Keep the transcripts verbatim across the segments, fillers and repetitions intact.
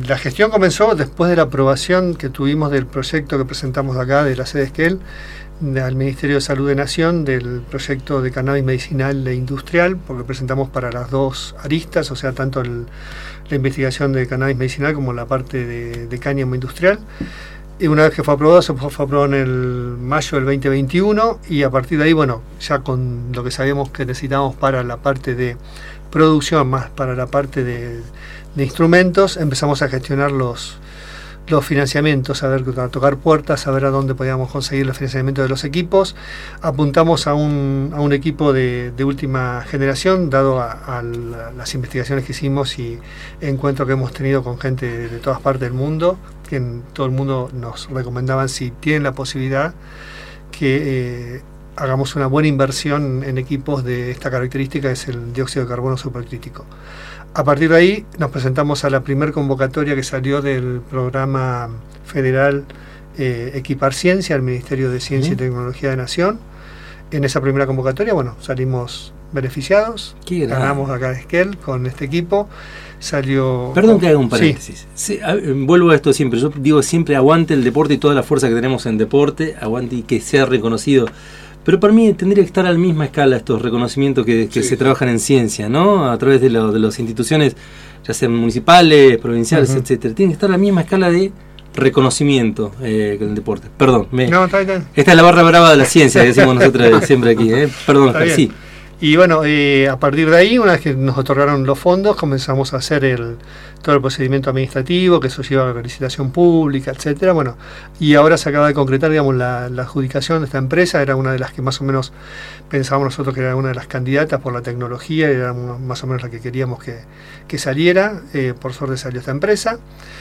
la gestión comenzó después de la aprobación que tuvimos del proyecto que presentamos acá, de la sede Esquel, al Ministerio de Salud de Nación, del proyecto de cannabis medicinal e industrial, porque presentamos para las dos aristas, o sea, tanto el, la investigación de cannabis medicinal como la parte de, de cáñamo industrial. Y una vez que fue aprobado, se fue, fue aprobado en el mayo del veinte veintiuno, y a partir de ahí, bueno, ya con lo que sabíamos que necesitábamos para la parte de producción, más para la parte de, de instrumentos, empezamos a gestionar los los financiamientos, a ver, a tocar puertas, a ver a dónde podíamos conseguir los financiamientos de los equipos. Apuntamos a un, a un equipo de, de última generación, dado a, a la, las investigaciones que hicimos y encuentros que hemos tenido con gente de, de todas partes del mundo, que en todo el mundo nos recomendaban, si tienen la posibilidad, que eh, hagamos una buena inversión en equipos de esta característica, es el dióxido de carbono supercrítico. A partir de ahí nos presentamos a la primer convocatoria que salió del programa federal eh, Equipar Ciencia, al Ministerio de Ciencia uh-huh. y Tecnología de Nación. En esa primera convocatoria, bueno, salimos beneficiados, ganamos acá de Esquel con este equipo. Salió... Perdón que haga un paréntesis. Sí. Sí, a, vuelvo a esto siempre. Yo digo siempre, aguante el deporte y toda la fuerza que tenemos en deporte, aguante y que sea reconocido. Pero para mí tendría que estar a la misma escala estos reconocimientos que, que sí. se trabajan en ciencia, ¿no? A través de, lo, de las instituciones, ya sean municipales, provinciales, uh-huh. etcétera. Tienen que estar a la misma escala de reconocimiento eh, que el deporte. Perdón. Me, no, está bien. Esta es la barra brava de la ciencia que decimos nosotros siempre aquí. ¿eh? Perdón, Oscar, sí. Y bueno, eh, a partir de ahí, una vez que nos otorgaron los fondos, comenzamos a hacer el, todo el procedimiento administrativo, que eso lleva a la licitación pública, etcétera. Bueno, y ahora se acaba de concretar, digamos, la, la adjudicación de esta empresa. Era una de las que más o menos pensábamos nosotros que era una de las candidatas por la tecnología, y era más o menos la que queríamos que, que saliera. Eh, por suerte salió esta empresa.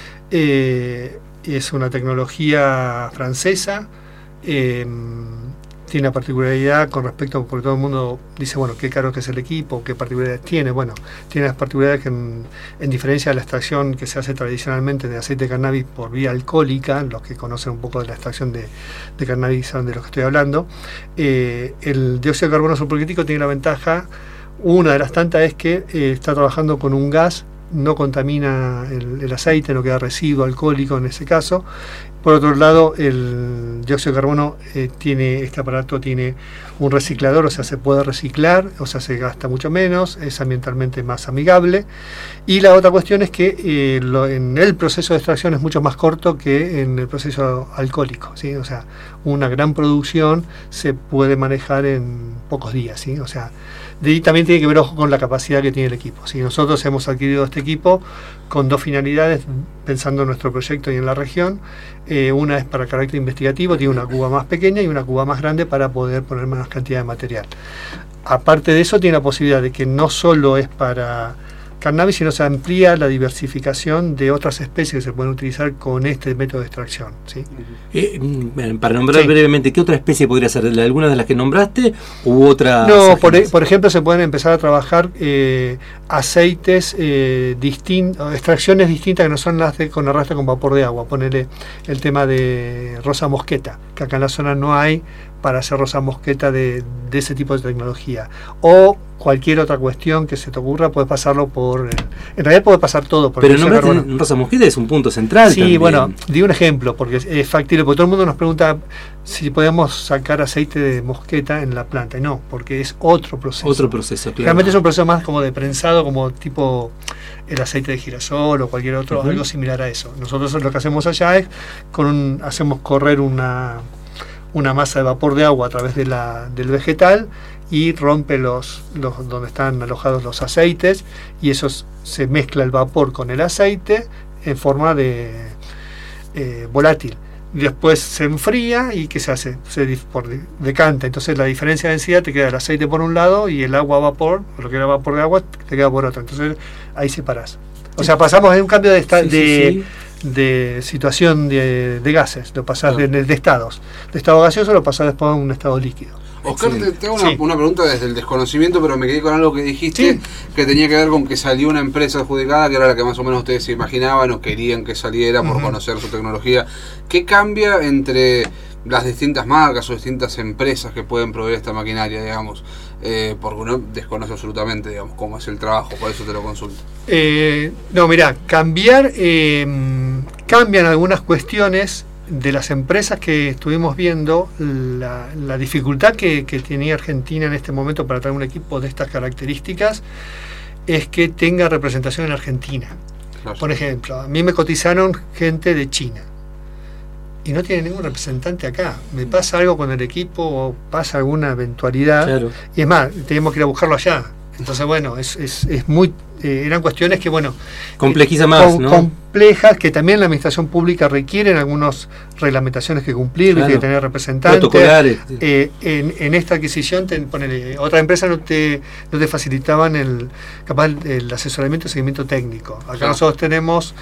Eh, es una tecnología francesa. Eh, Tiene una particularidad con respecto, porque todo el mundo dice, bueno, qué caro que es el equipo, qué particularidades tiene. Bueno, tiene las particularidades que en, en diferencia de la extracción que se hace tradicionalmente de aceite de cannabis por vía alcohólica, los que conocen un poco de la extracción de, de cannabis saben de lo que estoy hablando, eh, el dióxido de carbono supercrítico tiene la ventaja, una de las tantas es que eh, está trabajando con un gas, no contamina el, el aceite, no queda residuo alcohólico en ese caso. Por otro lado, el dióxido de carbono eh, tiene, este aparato tiene un reciclador, o sea, se puede reciclar, o sea, se gasta mucho menos, es ambientalmente más amigable. Y la otra cuestión es que eh, lo, en el proceso de extracción es mucho más corto que en el proceso alcohólico, ¿sí? O sea, una gran producción se puede manejar en pocos días, ¿sí? O sea, y también tiene que ver, ojo, con la capacidad que tiene el equipo. ¿Sí? Nosotros hemos adquirido este equipo con dos finalidades, pensando en nuestro proyecto y en la región. Eh, una es para carácter investigativo, tiene una cuba más pequeña y una cuba más grande para poder poner más cantidad de material. Aparte de eso, tiene la posibilidad de que no solo es para cannabis, sino se amplía la diversificación de otras especies que se pueden utilizar con este método de extracción, ¿sí? Eh, para nombrar sí. brevemente, ¿qué otra especie podría ser? ¿Alguna de las que nombraste u otra? No, por, por ejemplo, se pueden empezar a trabajar eh, aceites eh, distintos, extracciones distintas que no son las de con arrastre con vapor de agua. Ponele el tema de rosa mosqueta, que acá en la zona no hay para hacer rosa mosqueta de, de ese tipo de tecnología. O cualquier otra cuestión que se te ocurra, puedes pasarlo por... En realidad puede pasar todo. Por Pero nombraste rosa mosqueta, es un punto central. Sí, también. Bueno, di un ejemplo, porque es, es factible, porque todo el mundo nos pregunta si podemos sacar aceite de mosqueta en la planta. No, porque es otro proceso. Otro proceso, claro. Realmente es un proceso más como de prensado, como tipo el aceite de girasol o cualquier otro, uh-huh. algo similar a eso. Nosotros lo que hacemos allá es, con un, hacemos correr una... una masa de vapor de agua a través de la, del vegetal y rompe los, los donde están alojados los aceites, y eso se mezcla el vapor con el aceite en forma de eh, volátil. Después se enfría y ¿qué se hace? Se por, decanta. Entonces la diferencia de densidad te queda el aceite por un lado y el agua a vapor, o lo que era vapor de agua, te queda por otro. Entonces ahí separás. O sea, pasamos de un cambio de, esta, sí, de sí, sí. de situación de, de gases, lo pasás de, de, de estados. De estado gaseoso lo pasás después a un estado líquido. Oscar, te, te hago una, sí. una pregunta desde el desconocimiento, pero me quedé con algo que dijiste, sí. que tenía que ver con que salió una empresa adjudicada, que era la que más o menos ustedes se imaginaban o querían que saliera por uh-huh. conocer su tecnología. ¿Qué cambia entre las distintas marcas o distintas empresas que pueden proveer esta maquinaria, digamos? eh, porque uno desconoce absolutamente, digamos, cómo es el trabajo, por eso te lo consulto. Eh, no, mirá, cambiar, eh, cambian algunas cuestiones de las empresas que estuvimos viendo, la, la dificultad que, que tenía Argentina en este momento para traer un equipo de estas características es que tenga representación en Argentina. Claro. Por ejemplo, a mí me cotizaron gente de China y no tiene ningún representante acá. Me pasa algo con el equipo o pasa alguna eventualidad, claro. Y es más, tenemos que ir a buscarlo allá. Entonces, bueno, es, es, es muy eh, eran cuestiones que, bueno, complejiza más, com, ¿no? complejas, que también la administración pública requieren algunas reglamentaciones que cumplir, claro. Que tener representantes. Protocolares. Eh, en, en esta adquisición, te, ponele, otra empresa no te, no te facilitaban el, capaz el asesoramiento y seguimiento técnico. Acá claro. Nosotros tenemos,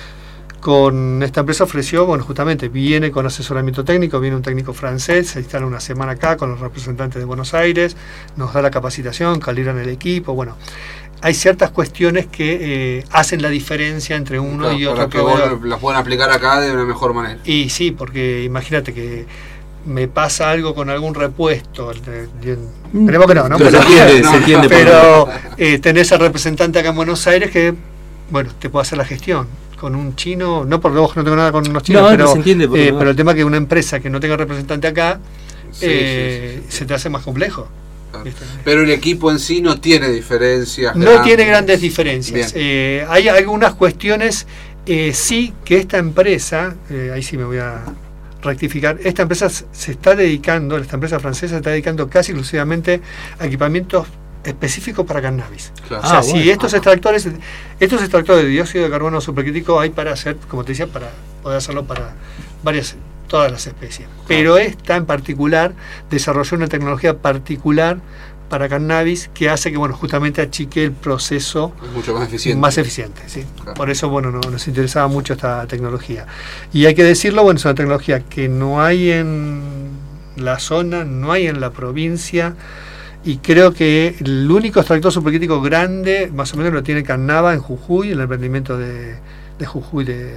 con esta empresa ofreció, bueno, justamente viene con asesoramiento técnico, viene un técnico francés, se instala una semana acá con los representantes de Buenos Aires, nos da la capacitación, calibran el equipo, bueno, hay ciertas cuestiones que eh, hacen la diferencia entre uno claro, y otro. Para que vos las puedan aplicar acá de una mejor manera. Y sí, porque imagínate que me pasa algo con algún repuesto, esperemos que no, ¿no? Pero, pero, se entiende, se entiende pero eh, tenés al representante acá en Buenos Aires que, bueno, te puede hacer la gestión. Con un chino, no porque ojo, no tengo nada con unos chinos, no, pero, se entiende, eh, no. Pero el tema es que una empresa que no tenga representante acá, sí, eh, sí, sí, sí. se te hace más complejo. Claro. Pero el equipo en sí no tiene diferencias. No grandes. tiene grandes diferencias. Eh, hay algunas cuestiones, eh, sí, que esta empresa, eh, ahí sí me voy a rectificar, esta empresa se está dedicando, esta empresa francesa se está dedicando casi exclusivamente a equipamientos específico para cannabis. Claro. O sea, ah, si bueno. estos extractores, estos extractores de dióxido de carbono supercrítico hay para hacer, como te decía, para poder hacerlo para varias, todas las especies. Claro. Pero esta en particular desarrolló una tecnología particular para cannabis que hace que, bueno, justamente achique el proceso mucho más eficiente. Más eficiente, sí. Claro. Por eso, bueno, no, nos interesaba mucho esta tecnología. Y hay que decirlo, bueno, es una tecnología que no hay en la zona, no hay en la provincia. Y creo que el único extractor supercrítico grande, más o menos, lo tiene Cannaba en Jujuy, el emprendimiento de, de Jujuy de,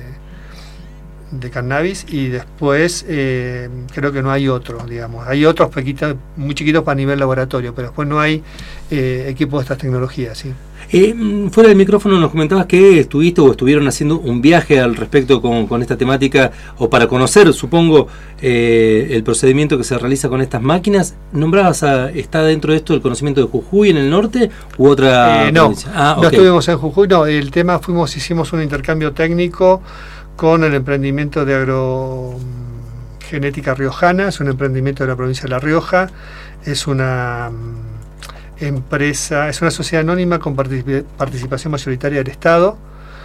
de cannabis. Y después eh, creo que no hay otro, digamos. Hay otros pequitos, muy chiquitos para nivel laboratorio, pero después no hay eh, equipos de estas tecnologías, ¿sí? Eh, fuera del micrófono nos comentabas que estuviste o estuvieron haciendo un viaje al respecto con, con esta temática, o para conocer, supongo, eh, el procedimiento que se realiza con estas máquinas. ¿Nombrabas a, está dentro de esto el conocimiento de Jujuy en el norte u otra eh, no, provincia? Ah, no okay. Estuvimos en Jujuy, no, el tema fuimos, hicimos un intercambio técnico con el emprendimiento de agrogenética riojana, es un emprendimiento de la provincia de La Rioja, es una empresa, es una sociedad anónima con particip participación mayoritaria del Estado.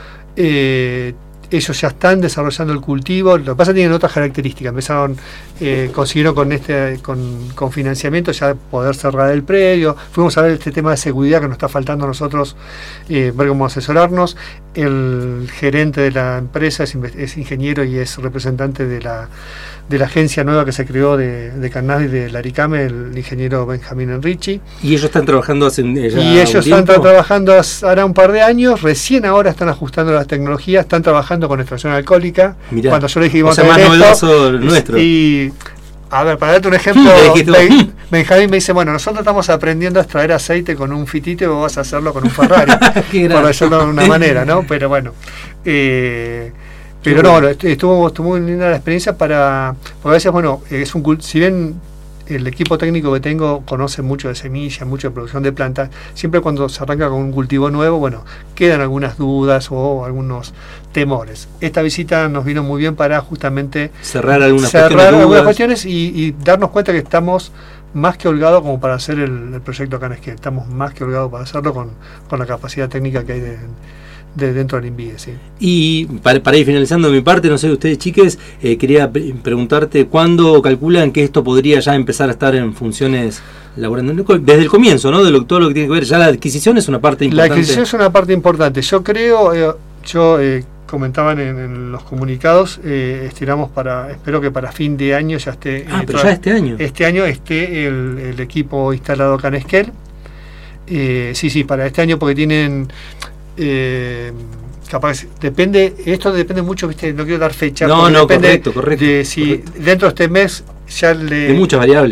Eh, ellos ya están desarrollando el cultivo, lo que pasa es que tienen otras características, empezaron, eh, consiguieron con este con, con financiamiento ya poder cerrar el predio, fuimos a ver este tema de seguridad que nos está faltando a nosotros, eh, ver cómo asesorarnos. El gerente de la empresa es, es ingeniero y es representante de la de la agencia nueva que se creó de, de cannabis de Laricame, el ingeniero Benjamín Enrichi. ¿Y ellos están trabajando hace ya Y ellos un están trabajando hará un par de años, recién ahora están ajustando las tecnologías, están trabajando con extracción alcohólica. Mirá, cuando yo le dije, o sea, más novedoso nuestro. Y, a ver, para darte un ejemplo, Ben, Benjamín me dice, bueno, nosotros estamos aprendiendo a extraer aceite con un fitito y vos vas a hacerlo con un Ferrari, por decirlo de una manera, ¿no? Pero bueno, eh, pero no, bueno, estuvo, estuvo muy linda la experiencia para, porque a veces, bueno, es un, si bien el equipo técnico que tengo conoce mucho de semillas, mucho de producción de plantas, siempre cuando se arranca con un cultivo nuevo, bueno, quedan algunas dudas o algunos temores. Esta visita nos vino muy bien para justamente cerrar algunas cerrar cuestiones, algunas cuestiones y, y darnos cuenta que estamos más que holgados como para hacer el, el proyecto Canesquel. Estamos más que holgados para hacerlo con, con la capacidad técnica que hay de, de dentro del INVIE, sí. Y para, para ir finalizando mi parte, no sé, ustedes chiques, eh, quería pre preguntarte cuándo calculan que esto podría ya empezar a estar en funciones laborando desde el comienzo, ¿no? De lo, todo lo que tiene que ver, ya la adquisición es una parte importante. La adquisición es una parte importante. Yo creo, eh, yo eh, comentaban en, en los comunicados, eh, estiramos para, espero que para fin de año ya esté. Ah, eh, pero ya este año. Este año esté el, el equipo instalado Canesquel. Eh, sí, sí, para este año porque tienen. Eh, capaz, depende, esto depende mucho, ¿viste? No quiero dar fecha. No, no, depende correcto, correcto. De si correcto. Dentro de este mes ya le. Hay muchas variables.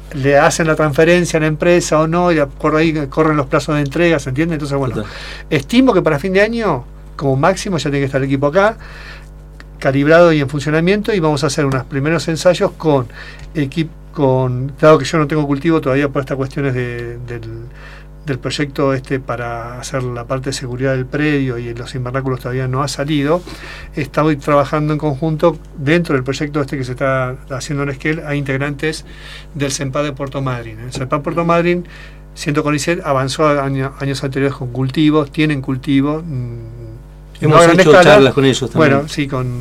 le hacen la transferencia a la empresa o no, y por ahí corren los plazos de entrega, ¿se entiende? Entonces, bueno, Total. estimo que para fin de año, como máximo, ya tiene que estar el equipo acá, calibrado y en funcionamiento, y vamos a hacer unos primeros ensayos con equipo, con, dado que yo no tengo cultivo todavía por estas cuestiones de, del, del proyecto este para hacer la parte de seguridad del predio y los invernáculos todavía no ha salido. Estamos trabajando en conjunto dentro del proyecto este que se está haciendo en Esquel a integrantes del CENPAD de Puerto Madryn. El CENPAD Puerto Madryn, siendo CONICET, avanzó a año, años anteriores con cultivos, tienen cultivo. Mmm, Hemos hecho escala, charlas con ellos también. Bueno, sí, con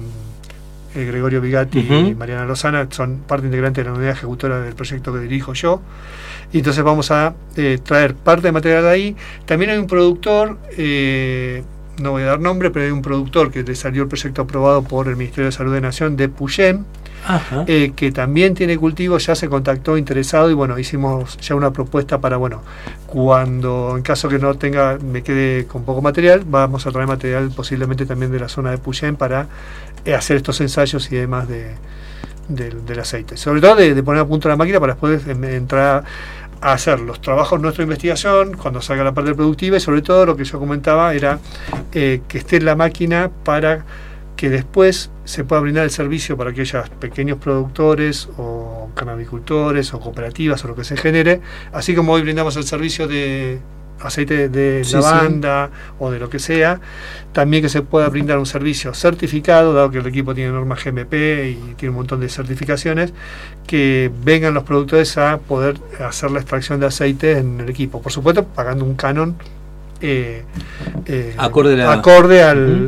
eh, Gregorio Vigatti uh-huh. y Mariana Lozana, son parte integrante de la unidad ejecutora del proyecto que dirijo yo. Y entonces vamos a eh, traer parte de material de ahí. También hay un productor, eh, no voy a dar nombre, pero hay un productor que le salió el proyecto aprobado por el Ministerio de Salud de Nación de Puyén, eh, que también tiene cultivo, ya se contactó interesado y bueno, hicimos ya una propuesta para, bueno, cuando en caso que no tenga, me quede con poco material, vamos a traer material posiblemente también de la zona de Puyén para eh, hacer estos ensayos y demás de, de, del aceite. Sobre todo de, de poner a punto la máquina para después entrar a hacer los trabajos nuestra investigación cuando salga la parte productiva, y sobre todo lo que yo comentaba era eh, que esté en la máquina para que después se pueda brindar el servicio para aquellos pequeños productores o canabicultores o cooperativas o lo que se genere, así como hoy brindamos el servicio de aceite de sí, lavanda sí. o de lo que sea, también que se pueda brindar un servicio certificado, dado que el equipo tiene normas G M P y tiene un montón de certificaciones, que vengan los productores a poder hacer la extracción de aceite en el equipo, por supuesto pagando un canon eh, eh, acorde, la... acorde al... Uh-huh.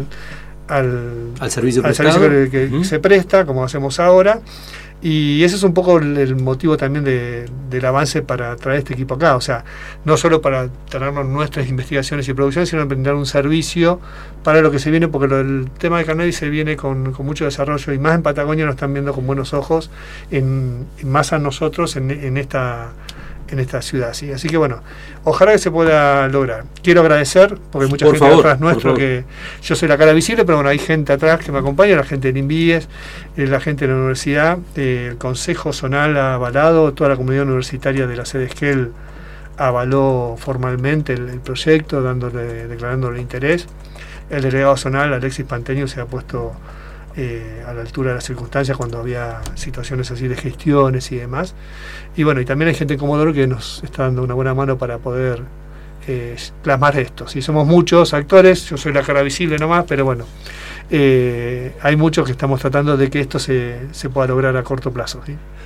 Al, al servicio, al servicio que, que uh-huh. se presta, como hacemos ahora, y ese es un poco el, el motivo también de, del avance para traer este equipo acá, o sea, no solo para tenernos nuestras investigaciones y producciones, sino brindar un servicio para lo que se viene, porque lo, el tema de cannabis se viene con, con mucho desarrollo, y más en Patagonia nos están viendo con buenos ojos, en, más a nosotros en, en esta en esta ciudad, ¿sí? Así que bueno, ojalá que se pueda lograr. Quiero agradecer, porque hay mucha por gente favor, atrás nuestro, que yo soy la cara visible, pero bueno, hay gente atrás que me acompaña, la gente del INVIES, eh, la gente de la universidad, eh, el Consejo Zonal ha avalado, toda la comunidad universitaria de la sede Esquel avaló formalmente el, el proyecto, dándole, declarándole interés. El delegado zonal, Alexis Panteño, se ha puesto Eh, a la altura de las circunstancias cuando había situaciones así de gestiones y demás. Y bueno, y también hay gente en Comodoro que nos está dando una buena mano para poder eh, plasmar esto. Si somos muchos actores, yo soy la cara visible nomás, pero bueno, eh, hay muchos que estamos tratando de que esto se, se pueda lograr a corto plazo, ¿sí?